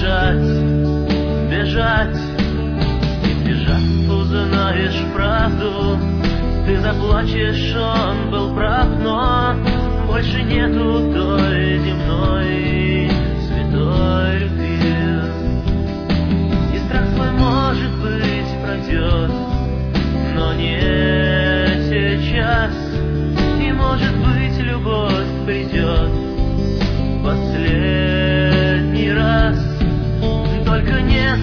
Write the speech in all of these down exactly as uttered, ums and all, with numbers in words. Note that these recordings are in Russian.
бежать, бежать. И бежать, узнаешь правду. Ты заплачешь, он был прав, но больше нету той земной святой любви. И страх свой, может быть, пройдет, но не сейчас. И, может быть, любовь придет последний раз. Только нет,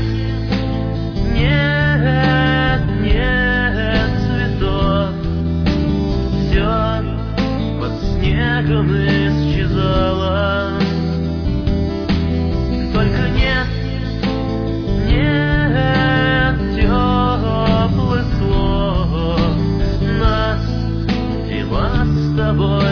нет, нет цветов. Все под снегом исчезало. Только нет, нет теплых слов. Нас дела с тобой